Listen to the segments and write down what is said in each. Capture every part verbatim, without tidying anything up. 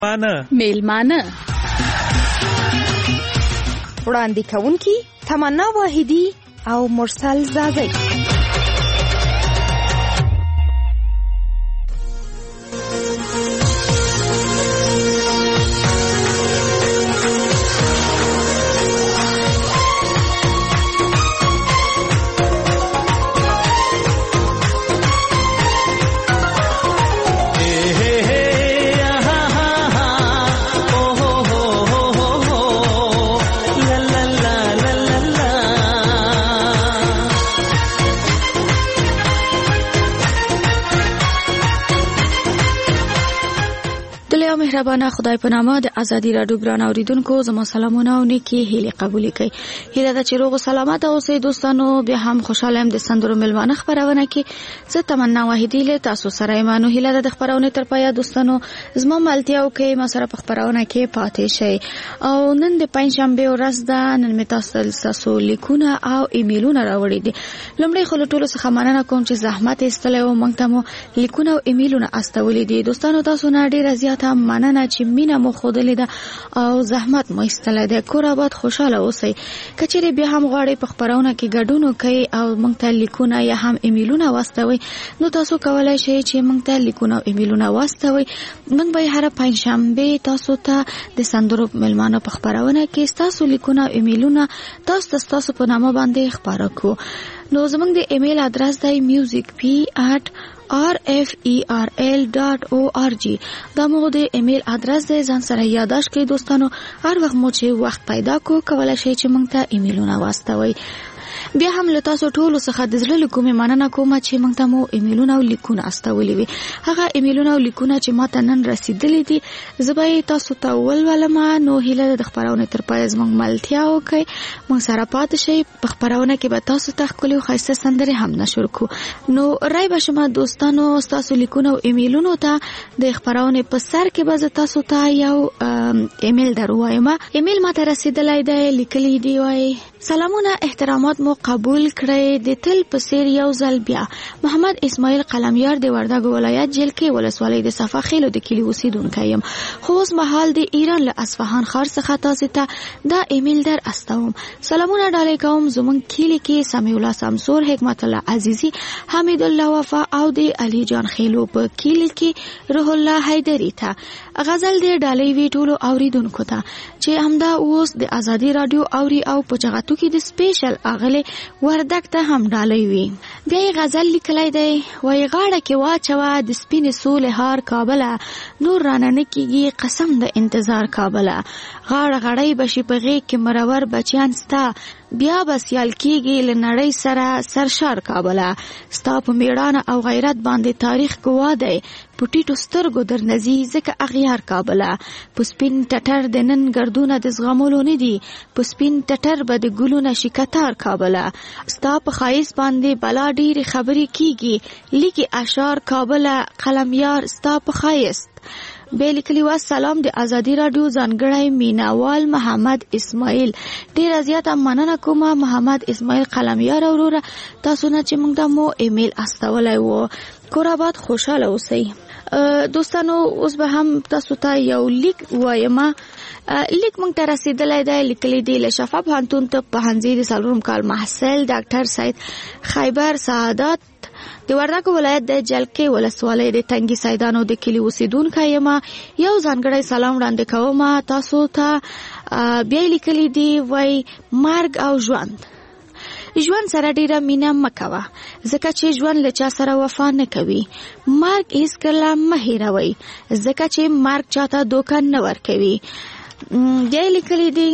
مانه میلمانه وړاندې کوونکي تمنا واحدی او مرسل زازی. مهربانه خدای په نامه د ازادي راډیو ګران اوریدونکو زموږ سلامونه او نیکی هیلې قبول کړئ. هیله ده چې روغ سلامت اوسئ دوستانو. بیا هم خوشاله یم د سندرو میلمانه خبرونه کې زه تمنا واحدی له تاسو سره یم. نو هیله ده د خبرونه تر پایه دوستانو زما ملتیا او کې ما سره په خبرونه کې پاتې شئ. او نن د پنځشنبه ورځ ده. نن می تاسو تاسو لیکونه او ایمیلونه راوړي دي. لومړی خو ټولو څخه مننه کوم چې زحمت ایستلې او موږ ته مو لیکونه او ایمیلونه استولې دي. دوستانو تاسو نه ډیر زیات مننه چې مینا مو خودلې ده او زحمت مو ایستلې ده. کور آباد خوشاله اوسئ. کچېرې بیا هم غواړئ په خبرونه کې ګډون وکړئ او موږ ته لیکونه یا هم ایمیلونه واستوئ نو تاسو کولای شئ چې موږ ته لیکونه او ایمیلونه واستوئ. موږ به هر پنځشنبه تاسو ته د سندرو میلمانه په خبرونه کې تاسو لیکونه او ایمیلونه تاسو تاسو په نامه باندې خبرو کو. نو زموږ د ایمیل ادرس دی musicp at r f e r l dot org. دا مو د ایمیل ادرس دی. ځان سره یاداښت کړئ دوستانو. هر وخت مو چې وخت پیدا کو کولای شئ چې موږ ته ایمیلونه واستوئ. بیا هم له تاسو ټولو څخه د زړه له کومې مننه کوم چې موږ ته مو ایمیلونه او لیکونه استولې وي. هغه ایمیلونه او لیکونه چې ماته نن رسیدلې دي زه به تاسو ته ولولم. نو هیله د خبرونه تر پای زموږ ملتیا وکړئ. موږ سره پاتې شئ. په خبرونه کې به تاسو ته ښکلي او ښایسته سندرې هم نشر کو. نو رای به شما دوستانو تاسو لیکونه او ایمیلونو ته د خبرونه په سر کې به تاسو ته یو ایمیل دروایم. ایمیل ماته رسیدلای دی. لیکلی دی وای سلامونه احترامات مو قبول کړئ. د تل په سیر یو ځل بیا محمد اسماعیل قلمیار د وردګ ولایت جلکې ولسوالۍ د صفا خیلو د کلی اوسیدونکی یم. خو اوس مهال د ایران له اصفهان ښار څخه تاسو ته دا ایمیل در استوم. سلامونه ډالۍ کوم زموږ کلی کې سمیع الله سمسور، حکمت الله عزیزی، حمید الله وفا او د علي جان خیلو په کلی کې روح الله حیدری ته غزل د ډالۍ وی ټولو اوریدونکو ته چې همدا اوس د ازادي رادیو اوري او په جغتو کې د سپیشل اغله وردک ته هم ډالۍ وی. بیا غزل لیکلای دی وای غاړه کې واچوه د سپین سول هار کابل نور رانه کېږي قسم د انتظار کابل غاړه غړۍ بشي په غېږ کې مرور بچیان ستا بیا بس یال کېږي لنړۍ سره سرشار کابل ستا په میړانه او غیرت باندې تاریخ ګواه دی په ټیټو سترګو در نزي ځکه اغیار کابل په سپین ټټر د نن ګردونه د زغمولو نه دي په سپین ټټر به د ګلونه شي کتار کابل ستا په ښایست باندې بلا ډېرې خبرې کېږي لیکي اشعار کابل قلمیار ستا په ښایست. به لیکلی وا سلام د ازادي رادیو ځانګړی میناوال محمد اسماعیل. ډیر زیاته مننه کوم محمد اسماعیل قلمیار وروره تاسو نه چې موږ د مو ایمیل استولای وو. کور آباد خوشاله اوسئ. دوستانو اوس به هم تاسو ته یو لیک وایم. لیک موږ ته رسیدلی دی. لیکلی دی له شفا پوهنتون ته پوهنځي د څلورم کال محصل ډاکټر سید خیبر سعادت د وردګ ولایت د جلکې ولسوالۍ د تنګي سیدانو د کلی اوسیدونکی یم. یو ځانګړی سلام وړاندې کوم تاسو ته. بیا لیکلی دی وای مرګ او ژوند ژوند سره ډیره مینه مکوه ځکه چې ژوند له چا سره وفا نه کوي. مرګ هیڅکله مه هیروئ ځکه چې مرګ چاته دوکه نه ورکوي. بیا لیکلی دی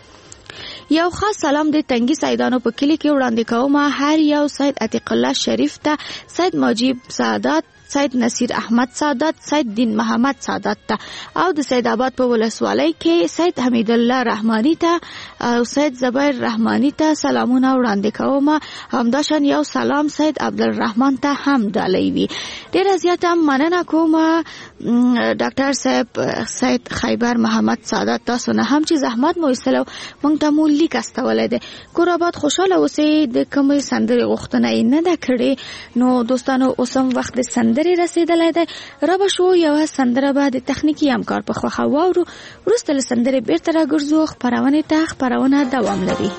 یو خاص سلام د تنګي سیدانو په کلی کې وړاندې کوم. هر یو سید عتیق الله شریف ته، سید مجیب سعادت، سید نصیر احمد سعادت، سید دین محمد سعادت ته او د سید آباد په ولسوالۍ کې سید حمید الله رحمانی ته او سید زبیر رحمانی ته سلامونه وړاندې کوم. همداشان یو سلام سید عبدالرحمن ته هم ډالۍ وي. ډیره زیاته مننه کوم ډاکټر صاحب سید خیبر محمد سعادت تاسو نه هم چې زحمت مو ایستلو مونږ ته مو لیک استولای دی. کور آباد خوشاله اوسئ. د کومې سندرې غوښتنه نه ده کړې نو دوستانو اوسم وخت د سندرې سندري رسیدلای دی. را به شو یو سندره به د تخنیکی همکار په خوخه واورو. وروسته له سندرې بیرته راګرځو، خپرونې ته خپرونه دوام لري.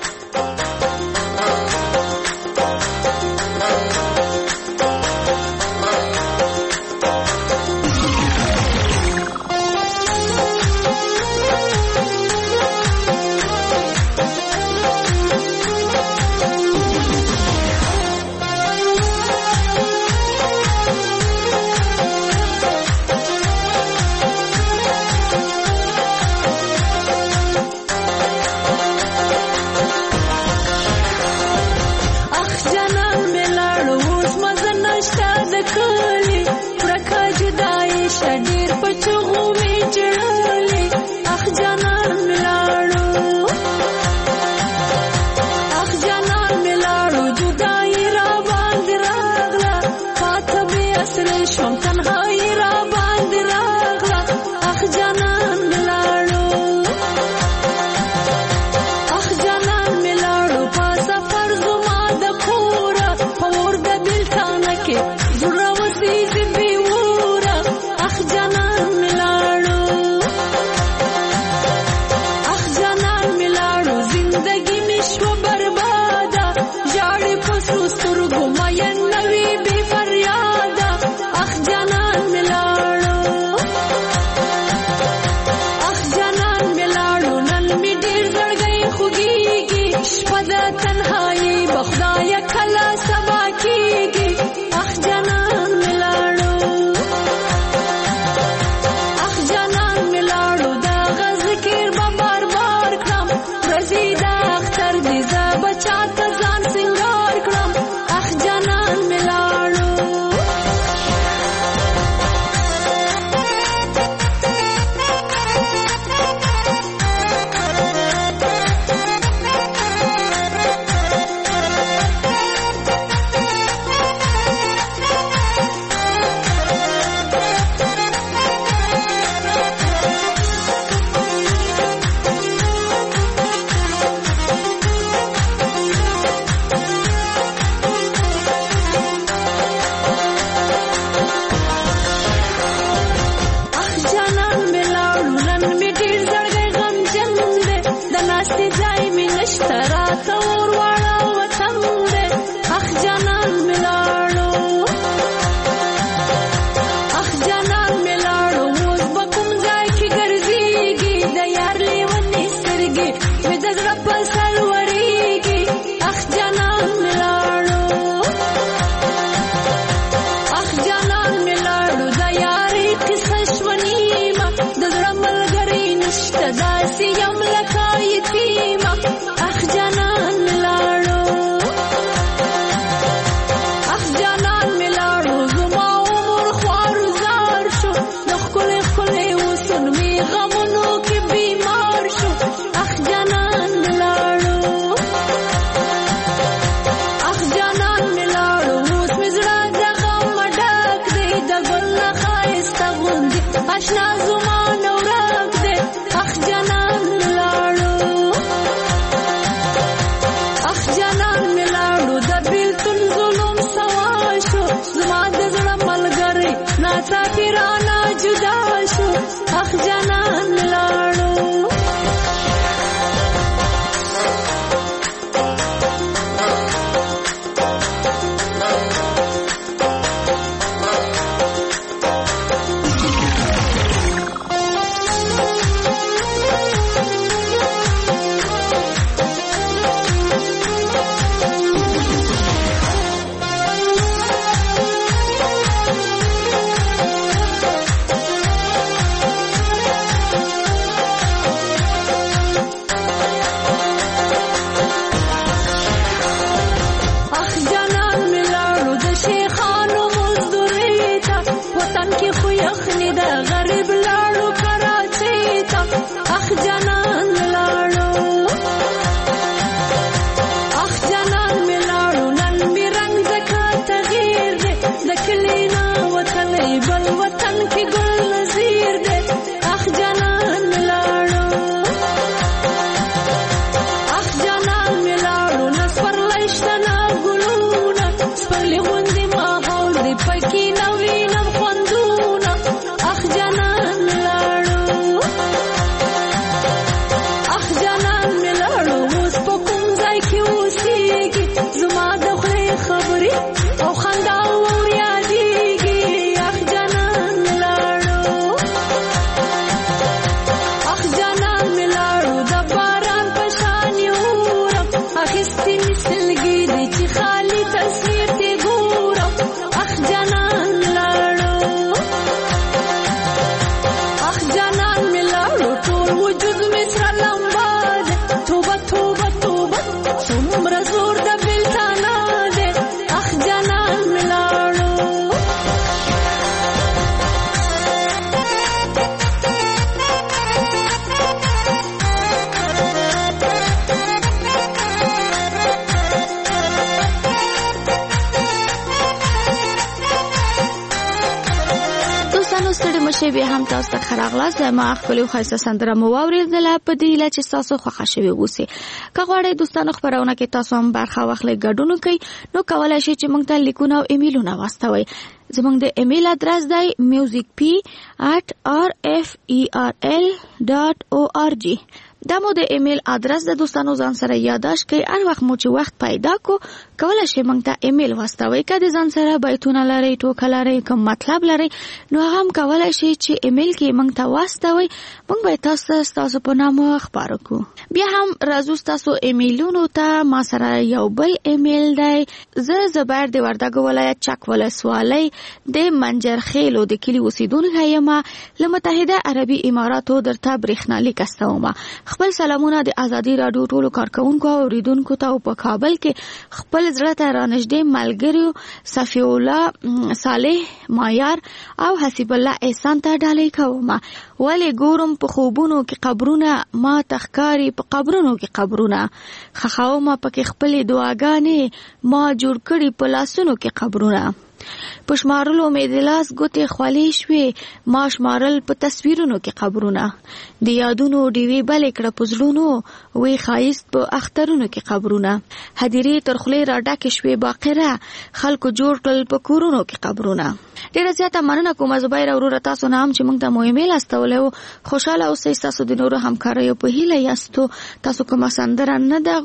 چې به هم تاسو ته خراغلاس ما خپل خاصه سندره مو واوریدله په دې لاره چې تاسو خوښ شوي اوسئ. که غواړئ دوستانو خبرونه کې تاسو هم برخه واخلئ ګډون وکړئ نو کولای شئ چې موږ ته لیکونه او ایمیلونه واستوئ. زموږ د ایمیل ادرس دی musicp at r f e r l dot org. دا مو د ایمیل ادرس د دوستانو ځان سره یاداش کړئ. هر وخت مو چې وخت پیدا کو کولای شئ موږ ته ایمیل واستوئ. که د ځان سره بیتونه لرئ، ټوکه لرئ، کوم مطلب لرئ نو هم کولای شئ چې ایمیل کې موږ ته واستوئ. موږ به تاسو تاسو په نامه خبرو کو. بیا هم راځو تاسو ایمیلونو ته. ما سره یو بل ایمیل دی. زه زبر د وردګو ولایت چک ولسوالۍ د منجرخیلو د کلی اوسیدونکی یم. له متحده عربي اماراتو درته برېښنالیک استوم. خپل سلامونه د ازادي رادیو ټولو کارکونکو او اوریدونکو ته په کابل کې خپل زړه ته رانږدې ملګریو صفی الله صالح مایار او حسیب الله احسان ته ډالۍ کوم. ولې ګورم په خوبونو کې قبرونه، ما تخکاری په قبرونو کې قبرونه، خخاوم پکې خپل دعاګانې، ما جوړ کړي په لاسونو کې قبرونه. پشمارلو مې د لاس ګوتې خولې شوې، ما شمارل په تصویرونو کې قبرونه. د یادونو ډیوې بلې کړه په زړونو، وی ښایست په اخترونو کې قبرونه. هدیرې تر خولې را ډکې شوې باقره، خلکو جوړ کړل په کورونو کې قبرونه. ډېره زیاته مننه کوم زبیر وروره تاسو نه هم چې موږ ته مو ایمیل استولی و. خوشحاله اوسئ. ستاسو د نورو همکاریو په هیله یاستو. تاسو کومه سندره نه ده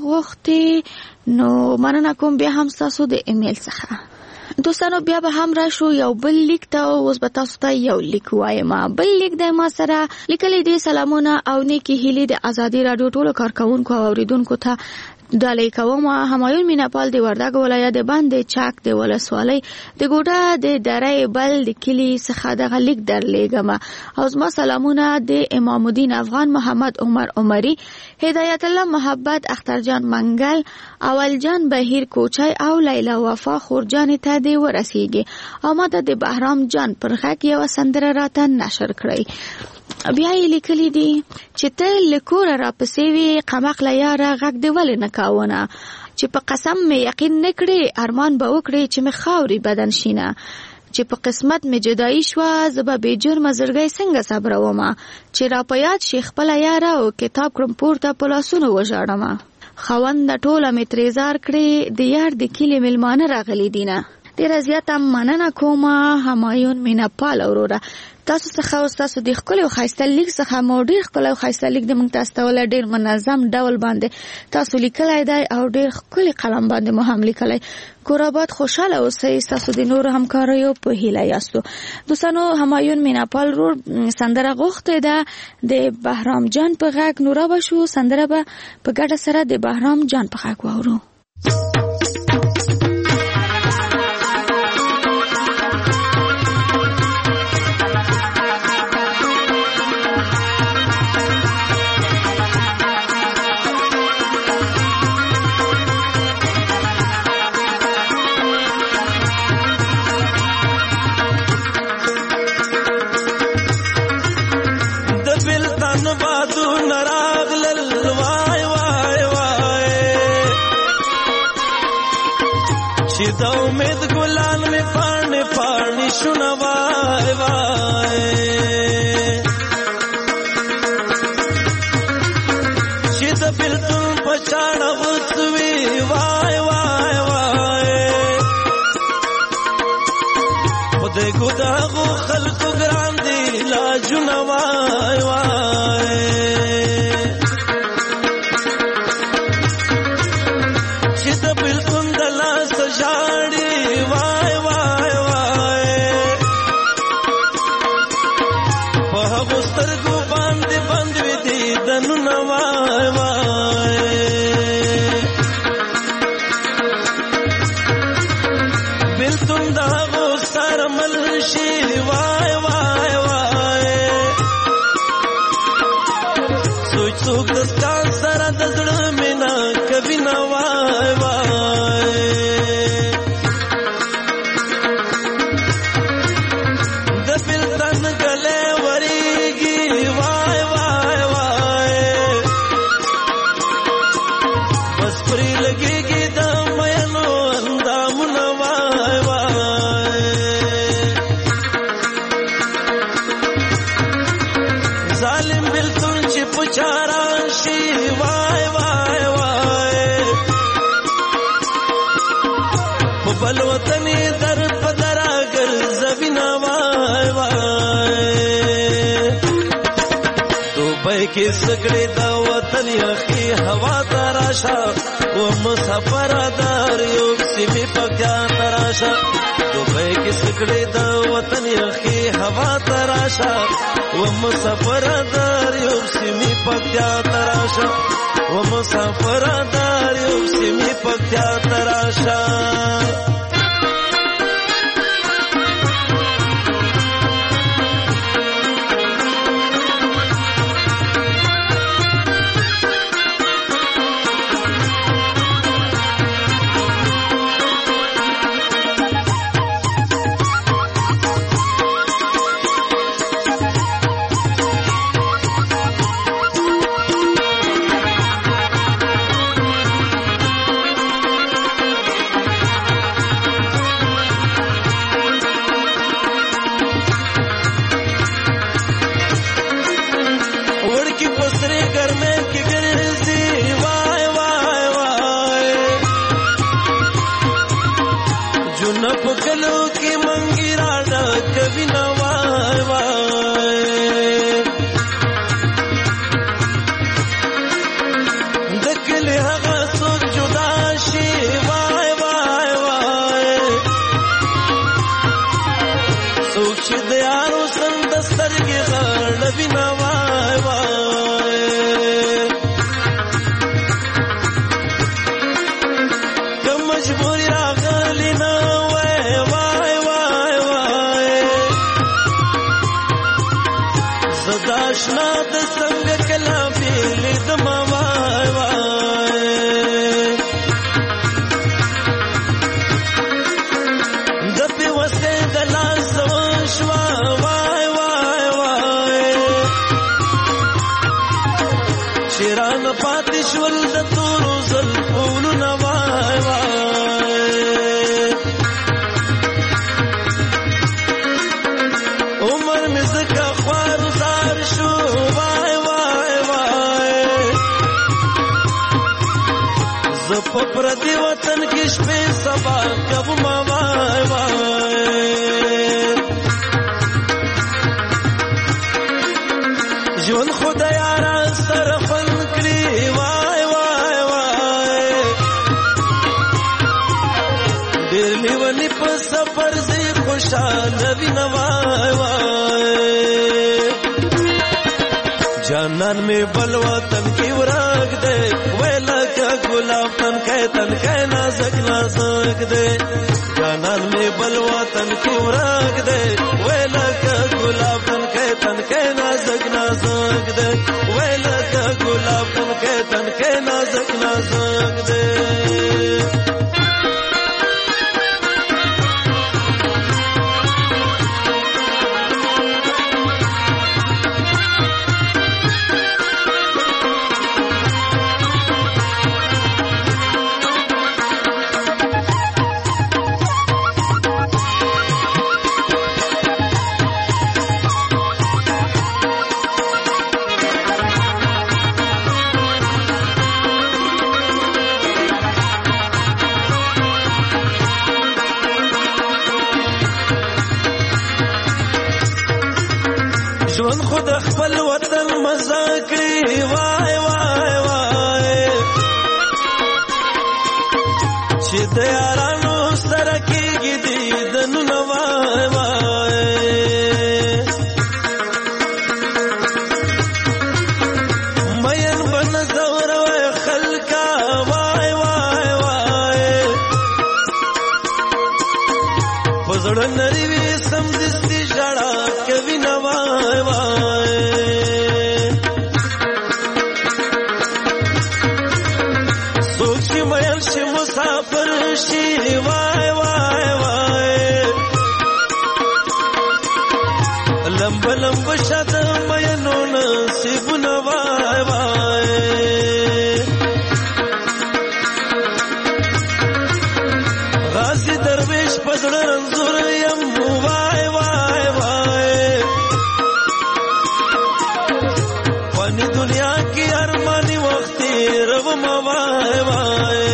غوښتې نو مننه کوم بیا هم ستاسو د ایمیل څخه. دوستانو بیا به هم راشو یو بل لیک ته. اوس به تاسو ته یو لیک وایم. بل لیک دی ما سره لیکلی دی. سلامونه او نیکی هیلې د ازادي رادیو ټولو کارکونکو او اوریدونکو ته ډالۍ کوم. همایون میناپال د وردګو ولایت د باندې چاک د ولسوالۍ د ګوډه د درې بل د کلی څخه دغه لیک درلیږم. او زما سلامونه د امام الدین افغان، محمد عمر عمری، هدایت الله محبت، اخترجان منګل، اول جان بهیر کوچای او لیلا وفا خورجان ته دی ورسیږي. او ما ته د بهرام جان پر غږ یو سندره راته نشر کړئ. بیا یې لیکلی دی چې ته لیکوره را پسې وي قمقله یاره غږ دی ولې نه کاونه، چې په قسم مې یقین نه کړې ارمان به وکړې چې مې خاورې بدن شینه، چې په قسمت مې جدایي شوه زه به بې جرمه زړګی څنګه صبرومه، چې را په یاد شي خپله یاره او کتاب کړم پورته په لاسونو وژاړمه. خاونده ټوله مې ترېزار کړې د یار د کلي مېلمانه راغلي دینه. ډېره زیاته مننه کومه همایون میناپال وروره. تاسو څخه او تاسو د ښکلي او ښایسته لیک څخه مو ډېر ښکلی او ښایسته لیک د موږ ته استولی. ډېر منظم ډول باندې تاسو لیکلی دی او ډېر ښکلي قلم باندې مو هم لیکلی. کور آباد خوشحاله اوسئ. ستاسو د نورو همکاریو په هیله یاستو. دوستانو همایون میناپال رور سندره غوښتې ده د بهرام جان په غږ. نو را به شو سندره به په ګډه سره د بهرام جان په غږ واورو. د امید ګلان می پاڼې پاڼې شونه وای وای، چې د بلتون په چاړه غوڅوي وای وای وای، خدای ګداغو خلکو ګران دي لاجونه وای وای، چې د بلتون د لاس ژاړي وای وای وای، په هغو سترګو باندې بند وي دیدنونه وای وای، بلتون د هغو سره مل شي وای وای وای، سوچ څوک دستان سره د زړه مینا کوي نه وای وای، د بلتن ګلې وریږي وای وای وای، بس پرې لګېږي د مینو اندامونه وای وای، پښتون چې پچارا شي وای وای وای په بل وطن در پدرا ګرځوینا وای وای دوبۍ کې سګړې دا وطن یخي هوا تراشا و مسافر دار یو سیمې پکیا تراشا دوبۍ کې سګړې دا وطن یخي هوا تراشا و مسافر دار یو سیمې پکیا تراشا و مسافر دار یو سیمې پکیا تراشا پکلو کی منگی رانا کبھی نہ وائے وائے دکلی هغه څوک جدا شي وای وای وای څوک چې د یارو سم د سترګې غړوي نه وای وای که مجبوري راغلی نه داشنا د څنګه کلا بیل د ما وای وای د په وسه د لاس شوا وای وای وای شیران پاتې شول د تورو زلفونو نه وای وای عمر مې زکه خوار شو وای وای وای زپ پر دی وطن کې شپې سبا کوم وای وای ژوند خدای را سره خون کړی وای وای وای ډېر لیونی په سفر زی خوشاله وینم وای وای جانان میں بل وطن کی وراغ دے ویلا کا گلاب تن کے تن کے نازک نازک دے جانان میں بل وطن کی وراغ دے ویلا کا گلاب تن کے تن کے نازک نازک دے ویلا کا گلاب تن کے تن کے نازک نازک دے ژوند خود خپل وطن مزه کړی وای وای وای چې د یارانو سره کېږي دیدنونه وای وای مین به نظر وای خلکا وای وای وای په زړه نری وي سمدستي ژړا کوي نه وای وای څوک چې مین شي مسافر شي وای وای وای لمب لمب شد مینو نصیبونه وای وای غازی درویش پزړه رنځور یم وای وای وای فانی دنیا کی ارمانی وقتی رب موای وای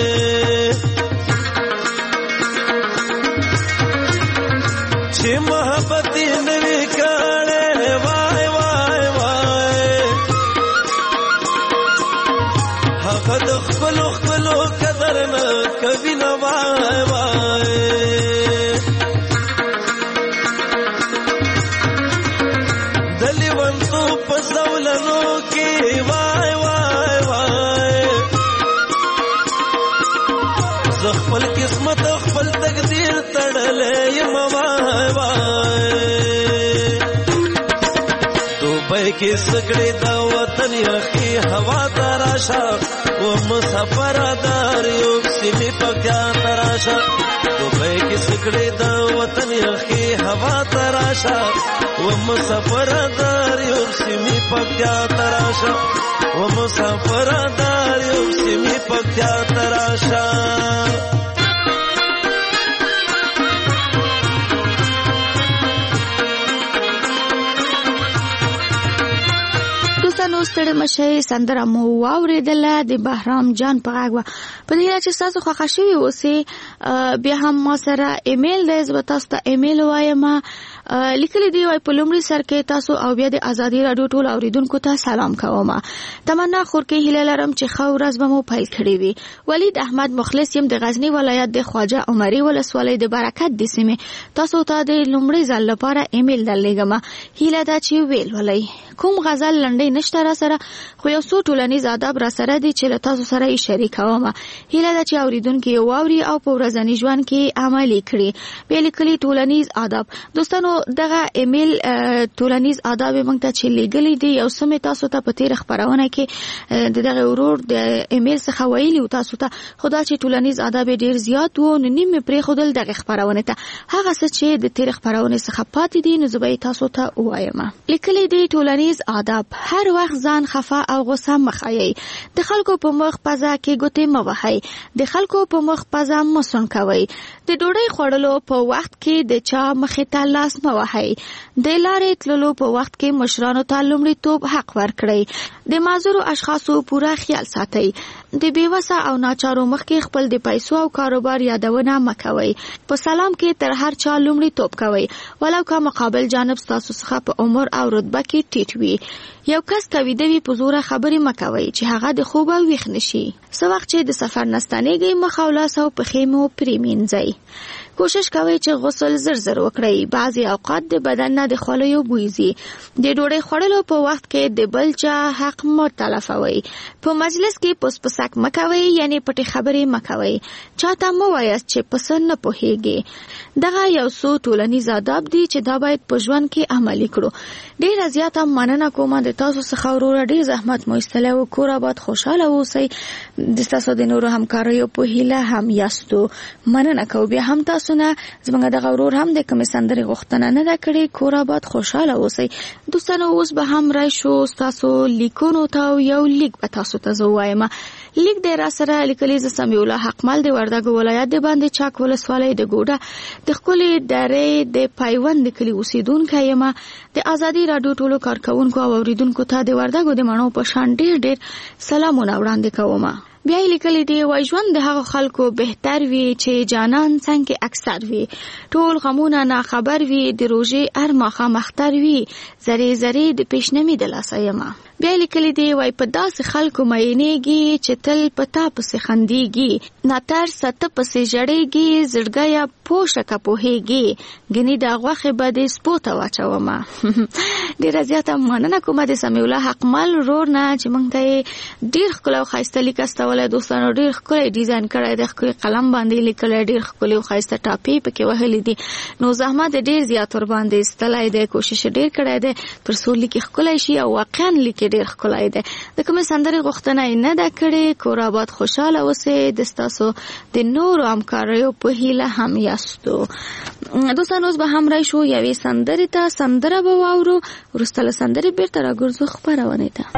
چې محبت نوی کړه وای وای وای هغه د خپل خپل قدر نه کوي نه وای وای دلی ونتو پسولنو کې وای وای وای زه خپل قسمت خپل تقدیر تړلې یم وای وای دوبۍ کې سګړې د وطن یخي هوا تراشا و مسافر دار یو سیمې پکیا تراشا دوبۍ کې سګړې د وطن یخي هوا تراشا و مسافر دار یو سیمې پکیا تراشا و مسافر دار یو سیمې پکیا تراشا نو ستړي مشه سندره مو واوریدله د بهرام جان په غږ په دې چې تاسو خوښ شوي اوسئ بیا هم ما سره ایمیل دی زه به تاسو ته ایمیل وایم لیکلی دی وای په لومړي سر کې تاسو او بیا د ازادي رادیو ټول اوریدونکو ته سلام کوم تمنا خورکې هیله لرم چې ښه ورځ به مو پیل کړې وي ولید احمد مخلص یم د غزنی ولایت د خواجه عمري ولسوالۍ د برکت د سیمې تاسو ته د لومړي ځل لپاره ایمیل درلېږم هیله ده چې ویل ولای کوم غزل لنډۍ نشته را سره خو یو څو ټولنیز آداب را سره دي چې له تاسو سره یې شریکوم هیله ده چې اوریدونکو یې واوري او په ورځني ژوند کې عملي کړي بیا لیکلي ټولنیز آداب دوستانو دغه ایمیل ټولنیز آداب موږ ته چې لیږلي دي یو څه مې تاسو ته په تېره خپرونه کې د دغه ورور د ایمیل څخه ویلي و تاسو ته خو دا چې ټولنیز آداب ډېر زیات و نو نیم مې پرېښودل دغه خپرونې ته هغه څه چې د تېرې خپرونې څخه پاتې دي نو زه به یې تاسو ته ووایم لیکلي دي ټولنیز آداب هر وخت ځان خفه او غصه مه ښایئ د خلکو په مخ پزه کې ګوتې مه وهئ د خلکو په مخ پزه مه سون کوئ د ډوډۍ خوړلو په وخت کې د چا مخې ته لاس مه وهئ د لارې تللو په وخت کې مشرانو ته لومړیتوب حق ورکړئ د معذورو اشخاصو پوره خیال ساتئ د بیوسه او ناچارو مخ کې خپل د پیسو او کاروبار یادونه مه کوئ په سلام کې تر هر چا لومړیتوب کوئ ولو که مقابل جانب ستاسو څخه په عمر او رتبه کې ټیټ وي یو کس کویده وي په زوره خبرې مه کوئ چې هغه د خوبه ویښ نشي څه وخت چې د سفر نه ستنېږئ مخ او لاس او پښې مو پرېمینځئ کوشش کوئ چې غسل زر زر وکړئ بعضې اوقات د بدن نه د خولیو بوی ځي د ډوډۍ خوړلو په وخت کې د بل چا حق مه تلفوئ په مجلس کې پس پسک مه کوئ یعنې پټې خبرې مه کوئ چاته مه وایاست چې پس نه پوهېږي دغه یو څو ټولنیز آداب دي چې دا باید په ژوند کې عملي کړو ډېره زیاته مننه کوم د تاسو څخه وروره ډېر زحمت مو ایستلی و کور آباد خوشحاله اوسئ د ستاسو د نورو همکاریو په هیله هم یاستو مننه کوو بیا هم تاسو نه زموږ دغه ورور هم د کومې سندرې غوښتنه نه ده کړې کور آباد خوشحاله اوسئ دوستانو اوس به هم راشو ستاسو لیکونو ته یو لیک به تاسو ته زه ووایم لیک دی را سره لیکلی زه سمیع الله حقمل د وردګو ولایت د باندې چاک ولسوالۍ د ګوډه د ښکلې درې د پیوند د کلي اوسېدونکی یم د ازادي راډیو ټولو کارکوونکو او اوریدونکو ته د وردګو د مڼو په شان ډېر ډېر سلامونه وړاندې کوم بیا یې لیکلی دی وای ژوند د هغو خلکو بهتر وي چې جانان څنګه اکثر وي ټول غمونه ناخبر وي د روژې هر ماښام اختر وي زرې زرې د پیشنمي د لاسه یمه بیا یې لیکلی دی وای په داسې خلکو مینېږي چې تل په تا پسې خندېږي ناترسه ته پسې ژړېږي زړګیه پوشه که پوهېږي ګنې د غوښې به دې سپو ته واچومه ډېره زیاته مننه کومه د سمیع الله حقمل ورور نه چې موږ ته یې ډېر ښکلی او ښایسته لیک استولی دوستانو ډېر ښکلی ډیزاین کړی دی ښکلي قلم باندې لیکلی ډېر ښکلي او ښایسته ټاپې پکې وهلي دي نو زحمت یې ډېر زیات ورباندې ایستلی دی کوشش یې ډېر کړی دی تر څو لیک یې ښکلی شي او واقعا لیک ډېر ښکلی دی د کومې سندرې غوښتنه یې نه ده کړې کور آباد خوشحاله اوسئ د ستاسو د نورو همکاریو په هیله هم یاستو دوستانو اوس به هم راشو یوې سندرې ته سندره به واورو وروسته له سندرې بېرته راګرځو خپرونې ته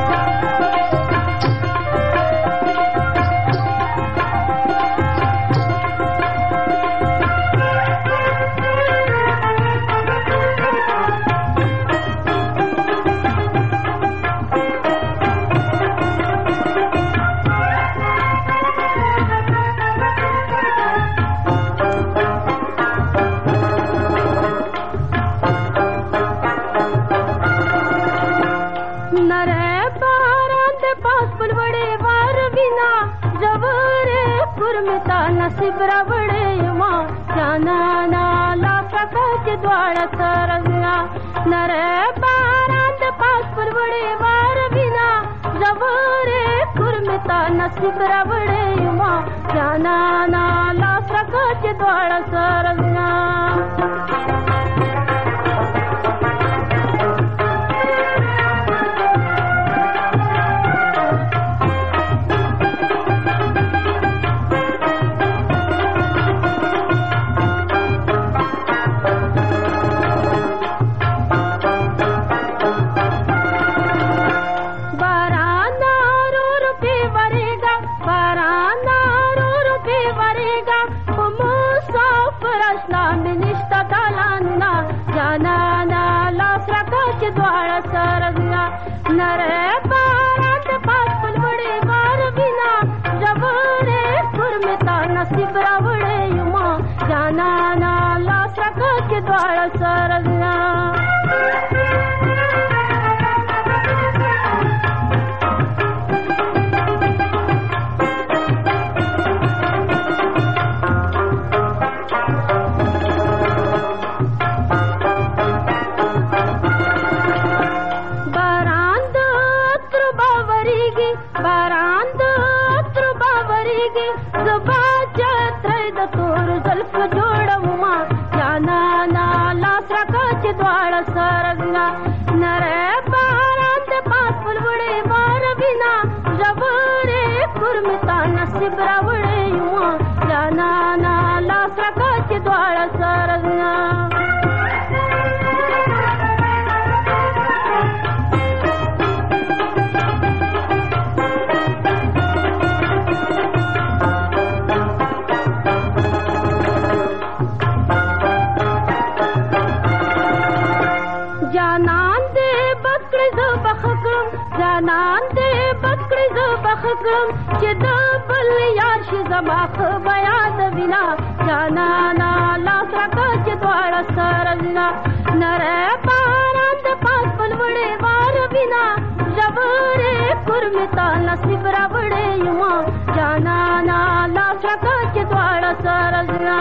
नरे बारां दे पास पलवड़े वार बिना जवरे कुर्मिता नसीब रवड़े मां जाना नाला प्रकाश द्वार सरगना नरे बारां दे पास पलवड़े वार बिना जवरे कुर्मिता नसीब रवड़े मां जाना नाला प्रकाश द्वार सरगना नरे बारां दे पास पलवड़े वार बिना जबरे कुर्मिता नसीब रवड़े मां जाना नाला प्रकाश द्वार सरगना नरे बारां दे पास पलवड़े वार बिना जबरे कुर्मिता नसीब रवड़े मां जाना नाला प्रकाश द्वार सरगना چې د بل یار شي زما خو بیان وینا جانا نالا سرکه چې دواړه سره وینا نری باران د پاس پلوړې وار وینا ژورې کورمتا نصیب راوړې یما جانا نالا سرکه چې دواړه سره وینا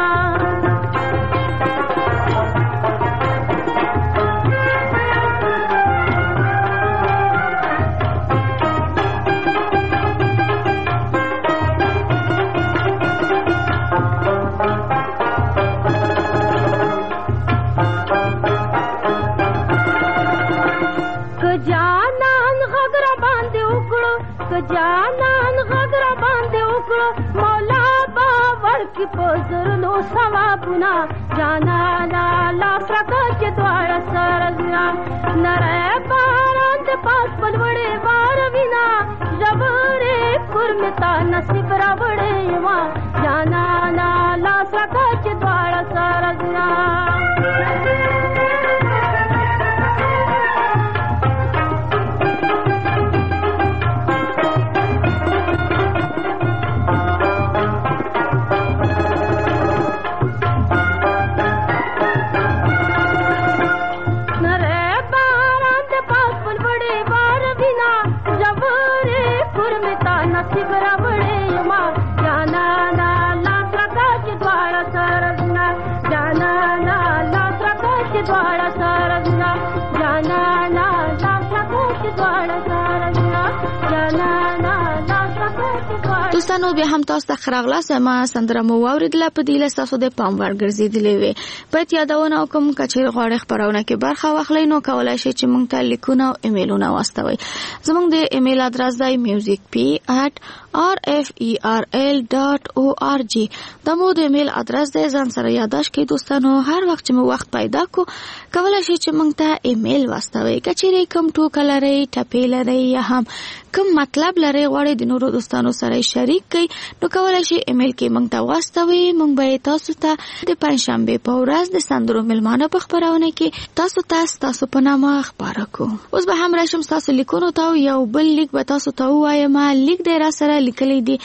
جانان غدر باندې وکړو مولا باور کې پزرنو ثوابونه جانانا لا فرقه چې دواړه سره زنا نری باران د پاس پلوړې وار وینا ژورې کورمتا نصیب راوړې ما جانانا لا فرقه چې دواړه سره زنا دوستانو بیا هم تاسو ته خراغلاس ما سندره مو واوریدله په دې له تاسو د پام وړ ګرځېدلې وي باید یادونه وکم کچېر غواړي خبرونه کې برخه واخلئ نو کولای شئ چې مونږ ته لیکونه او ایمیلونه واستوي زموږ د ایمیل ادرس دی music p at r f e r l dot org دا مو د ایمیل ادرس دی ځان سره یاداش کړئ دوستانو هر وخت چې مو وخت پیدا کو کولای شئ چې مونږ ته ایمیل واستوي کچېر کوم ټوکه لري ټپې لري یا هم کوم مطلب لري غواړي د نورو دوستانو سره شریک کړئ نو کولای شئ ایمیل کې مونږ ته واستوي مونږ به تاسو ته د پنځشنبه په ورځ د سندرو ملمانه په خبرونه کې تاسو ته تاسو په نامه خبره کو اوس به هم راشم تاسو لیکونو ته یو بل لیک به تاسو ته وایم لیک د را سره لیکلې دي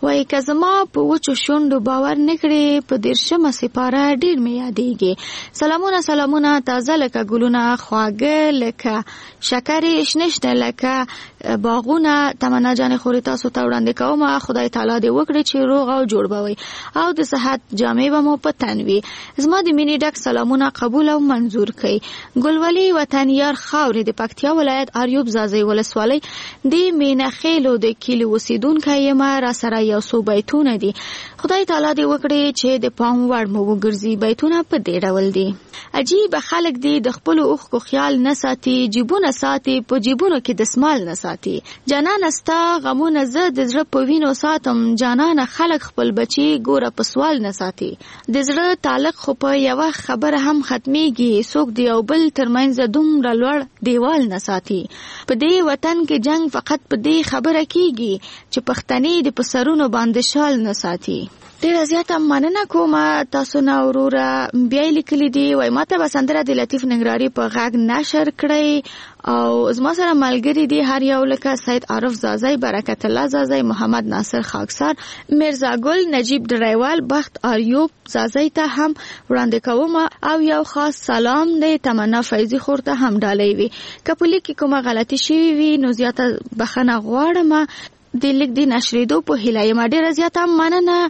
وای که زما په وچو شونډو باور نکړي په دیرشمه سپاره ډیر مې یادېږي. سلامونه سلامونه تازه لکه ګلونه خواږه لکه شکرې شنشنه لکه باغونه. تمنا جان خوري تاسو ته وړاندې کوم. خدای تعالی دې وکړي چې روغ او جوړ بوي او د صحت جامې به مو په تن وي. زما د مینې ډک سلامونه قبول او منظور کړئ. ګلولي وطن یار خاورې د پکتیا ولایت اریوب زازی ولسوالۍ د مینخېلو د کلی اوسیدونکی یم. را سره یو څو بیتونه دي. خدای تعالی دې وکړي چې د پام وړ مو وګرځي. بیتونه په دې ډول دي. عجیب خلک دي د خپل اوښکو خیال نه ساتي، جیبونه ساتي په جیبونو کې د سمال نه ساتي. جانان استا غمونه زه د زړه په وینو ساتم. جانان خلک خپل بچي ګوره په سوال نه ساتي. د زړه تعلق خو په یوه خبره هم ختمیږي. څوک د یو بل ترمنځ دومره لوړ دیوال نه ساتي. په دې وطن کې جنگ فقط په دې خبره کیږي چې پښتني د پسرونو باندې شال نه ساتي. ډیره زیاته مننه کوم تاسو نه وروره. بیا لیکلي دي وای ماته به سندره د لطیف ننګرهاري په غږ نشر کړئ او زما سره ملګري دي هر یو لکه سید عارف زازی، برکت الله زازی، محمد ناصر خاکسار، مرزا ګل، نجیب ډریوال، بخت اریوب زازی ته هم وړاندې کوم او یو خاص سلام دی تمنا فیضی خور ته هم ډالۍ وي. که په لیک کې کومه غلطي شوې وي نو زیاته بخښنه غواړم. د لیک د نشریدو په هیله یم. ډیره زیاته مننه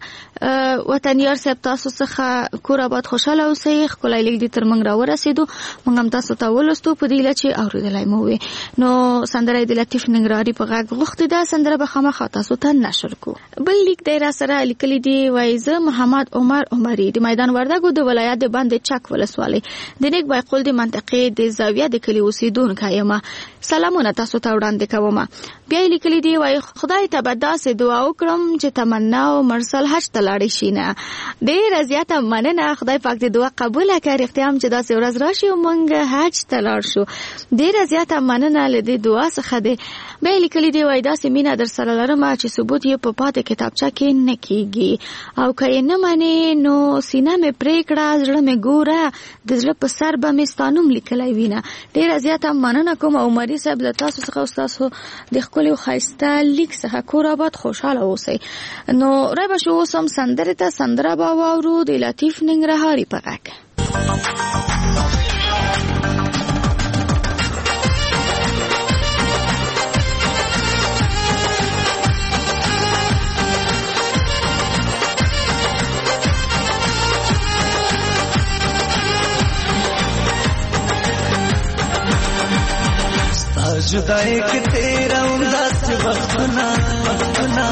وطنیار صاحب تاسو څخه. کور آباد خوشاله اوسئ. ښکلی لیک دې تر موږ راورسېدو. موږ هم تاسو ته ولوستو په دې هیله چې اورېدلی مو وي. نو سندره د لطیف ننګرهاري په غږ غوښتې ده. سندره به خامخا تاسو ته نشر کو. بل لیک دی را سره لیکلی دی وایي زه محمد عمر عمري د میدان وردګو د ولایت د بند چک ولسوالۍ د نیک بیقول د منطقې د زاویه د کلي اوسېدونکی یم. سلامونه تاسو ته وړاندې کوم. بیا لیکلی دی وایي خدای ته به داسې دعا وکړم چې تمنا او مرسل حج ته لاړې شي نه. ډېره زیاته مننه. خدای پاک دې دعا قبوله کړي. رښتیا هم چې داسې ورځ راشي او موږ حج ته لاړ شو. ډېره زیاته مننه له دې دعا څخه دی. بیا لیکلی دی وایي داسې مینه در سره لرم چې ثبوت یې په پاتې کتابچه کې نه کېږي او که یې نه منې نو سینه مې پرې کړه زړه مې ګوره د زړه په سر به مې ستا نوم لیکلی وینه. ډېره زیاته مننه کوم عمري صاحب له تاسو څخه او ستاسو د ښکلي او ښایسته لیک څخه. کور آباد خوشحاله اوسئ. نو رای به شو اوس هم سندرې ته سندره به واورو د لطیف ننګرهاري په غږ. जुदाई के तेरा उदास वक्तना वक्तना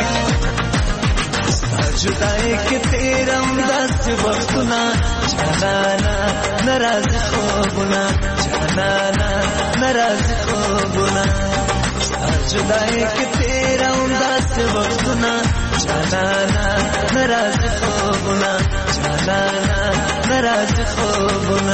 जुदाई के तेरा उदास वक्तना जाना नाराज खोबना जाना नाराज खोबना जुदाई के तेरा उदास वक्तना जाना नाराज खोबना जाना नाराज खोबना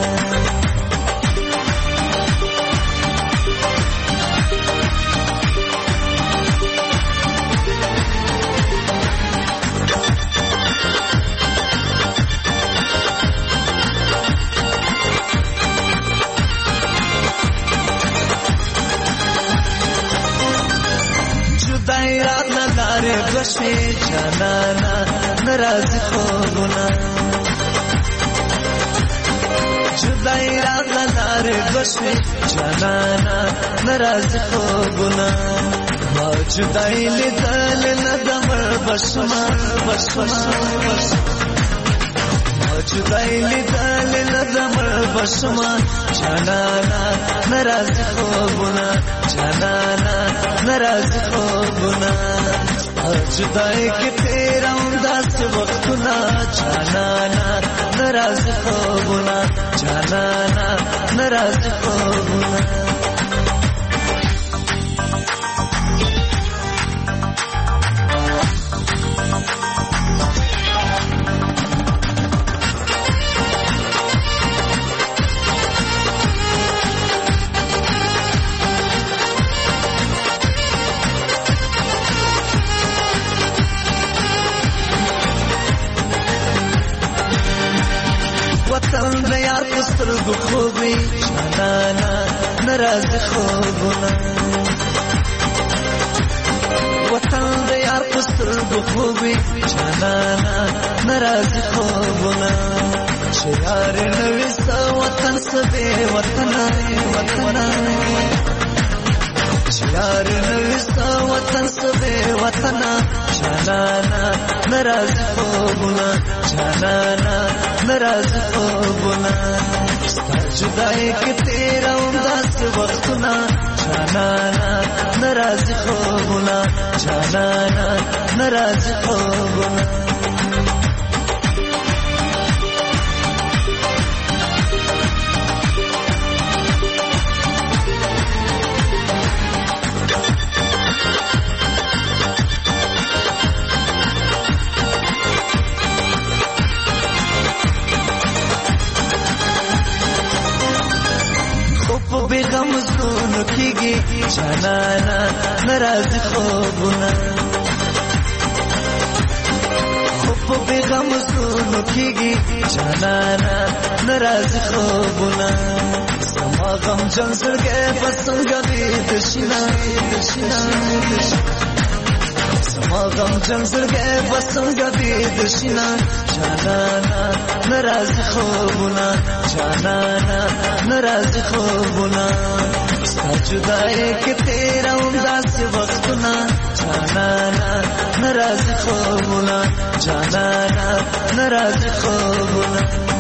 रात न दारे बसे जाना नाराज खोबना जुदाई रात न दारे बसे जाना नाराज खोबना जुदाई ले दल न दमर बसमा बस बस बस जुदाई ले दल न दमर बसमा जाना नाराज खोबना जाना नाराज खोबना जुदाई के तेरा उदास वक्तना जाना नाराज खोबना जाना नाराज खोबना وطن यार पुस्तर गुखोबी जाना नाराज खोबना वतन यार पुस्तर جانانا ناراضي خوبونه شیار نوستا وطن سبه وطن وطن شیار نوستا وطن سبه وطن جانانا ناراضي خوبونه جانانا ناراضي خوبونه ستا جدای کې تیرا انداز وختونه جانانا ناراضي خوبونه جانانا ناراضي خوبونه بیغم زونو کیږي جانانا ناراضي خوبونه خو بیغم زونو کیږي جانانا ناراضي خوبونه سما غم جن زړګي پسنګ دې دشنا دشنا سما غم جن زړګي پسنګ دې دشنا جانانا ناراضي خوبونه جانانا ناراضي خوبونه ستا جدای کې تیرا انداز وختونه جانانا ناراضي خوبونه جانانا ناراضي خوبونه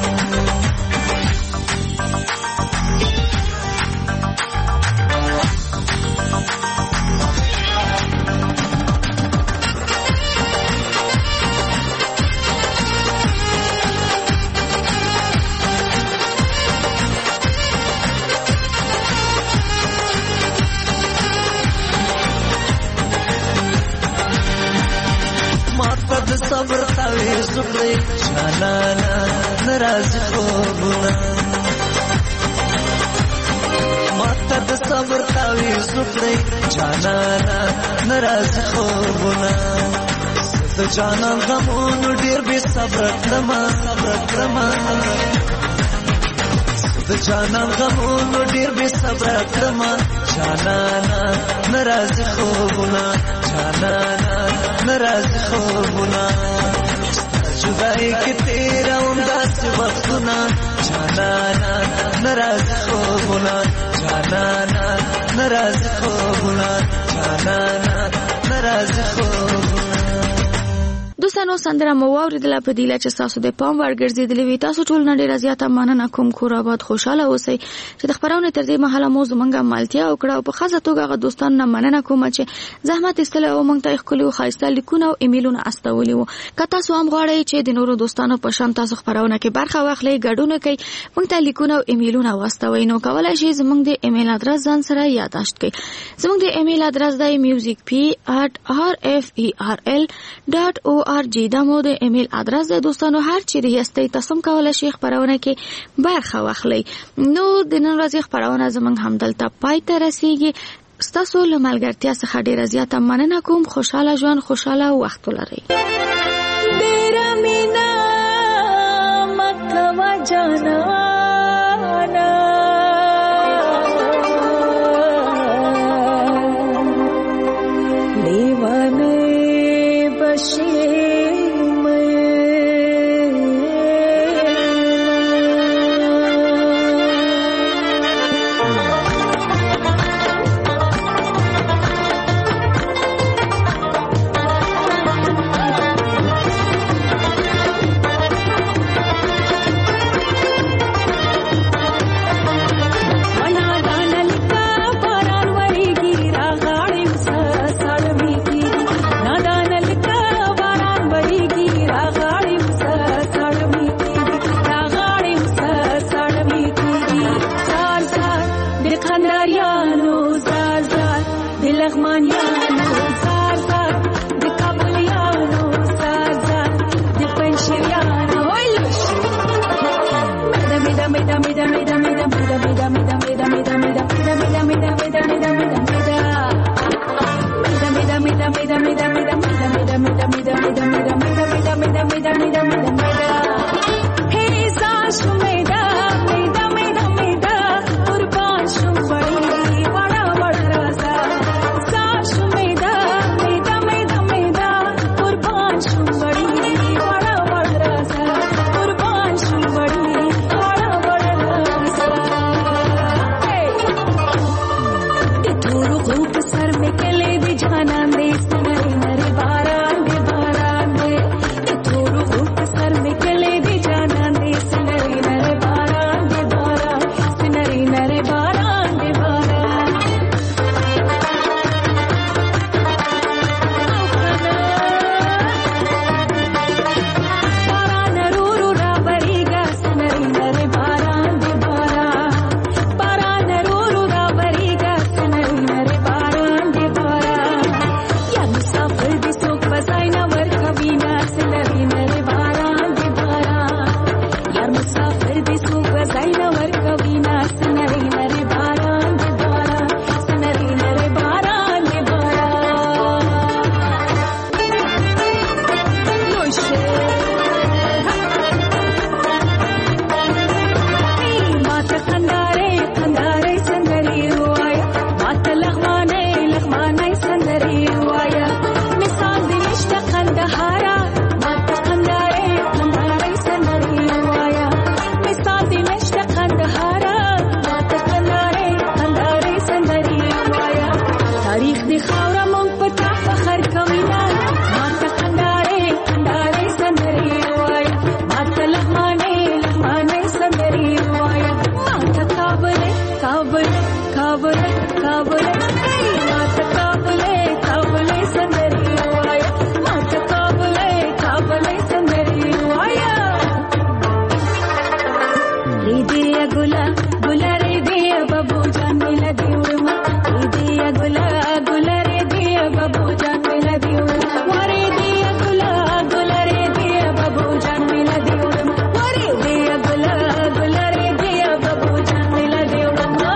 صبر تاوی زکړی جانانا ناراضي خوبونه ماته د صبر تاوی زکړی جانانا ناراضي خوبونه د جانان غمونو ډیر به صبر کړم صبر کړم د جانان غمونو ډیر به صبر کړم جانانا ناراضي خوبونه جانانا ناراضي خوبونه جدای کې تیرا انداز وختونه جانانا ناراضي خوبونه جانانا ناراضي خوبونه جانانا ناراضي خوبونه دوستانو سندره مو واوریدله په دیله چې تاسو د پام ورګرځېدلې وي تاسو ټول نه ډېره زیاته مننه کوم کور آباد خوشاله اوسئ چې د خبرونې تر دې مهاله مو زمونږ مالتیا وکړه او په خاصه توګه هغه دوستانو نه مننه کوم چې زحمت ایستلی او موږ ته یې ښکلي او ښایسته لیکونه او ایمیلونه استولي وو که تاسو هم غواړئ چې د نورو دوستانو په شان تاسو خپرونه کې برخه واخلئ ګډون کوئ موږ ته لیکونه او ایمیلونه واستوئ نو کولی شئ زموږ د ایمیل ادرس ځان سره یادداشت کړئ زموږ د ایمیل ادرس دی میوزیک پی اټ آر اف ای آر ال ډاټ او آر جی دا مو د ایمیل ادرس دی دوستانو هر چیرې یاستئ تاسو هم کولی شئ خپرونه کې برخه واخلئ نو د نن ورځې خپرونه زموږ همدلته پای ته رسیږي ستاسو له ملګرتیا څخه ډېره زیاته مننه کوم خوشحاله ژوند خوشحاله وخت ولرئ ډېره مینه مه کوه جانانه لیونی بشي تاریخ دی خاورا مونږ پتا فخر کوینا ما ته کندارې کندارې سندري وای ما ته لغمانه لغمانه سندري وای ما ته کابل کابل کابل کابل ما ته کابل کابل سندري وای ما ته کابل کابل سندري وای ری دې ګلا ګلا ری دې بابو جان مل دیوما ری دې ګلا ګلا ری دې بابو جان مل دیوما وری دې ګلا ګلا ری دې بابو جان مل دیوما وری دې ګلا ګلا ری دې بابو جان مل دیوما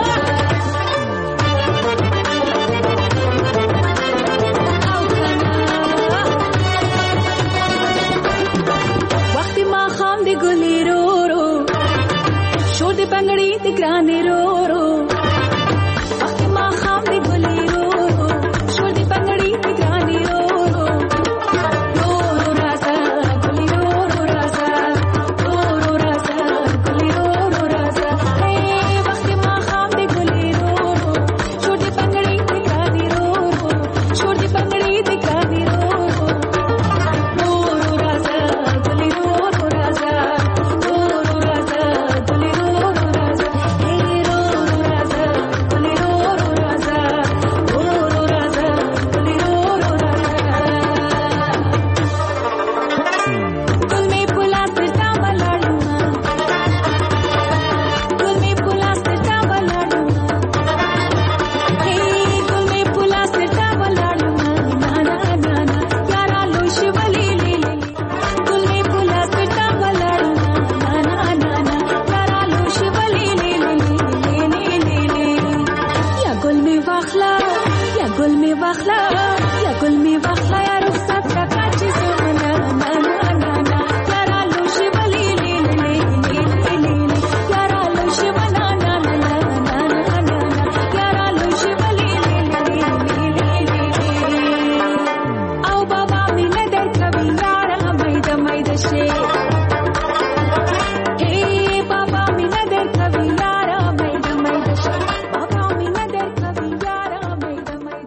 وخت ما خام دې ګلې رو رو شور دې پنګړې دې ګرانې رو رو وخت ما خام دې ګلې رو رو شور دې پنګړې دې ګرانې رو رو رو رو راسا ګلې رو رو راسا رو رو راسا ګلې رو رو راسا اے وخت ما خام دې ګلې رو رو شور دې پنګړې دې ګرانې رو رو شور دې پنګړې دې ګرانې رو رو رو رو راسا ګلې رو رو راسا رو رو راسا ګلې رو رو راسا اے رو رو راسا ګلې رو رو راسا رو رو راسا ګلې رو رو راسا ګل می پولا سرتا بلاړو ګل می پولا سرتا بلاړو اے ګل می پولا سرتا بلاړو نا نا نا نا یارا لوش ولی لی لی ګل می پولا سرتا بلاړو نا نا نا نا یارا لوش ولی لی لی لی لی لی یا ګل می واخلا یا ګل می واخلا یا ګل می واخلا یارا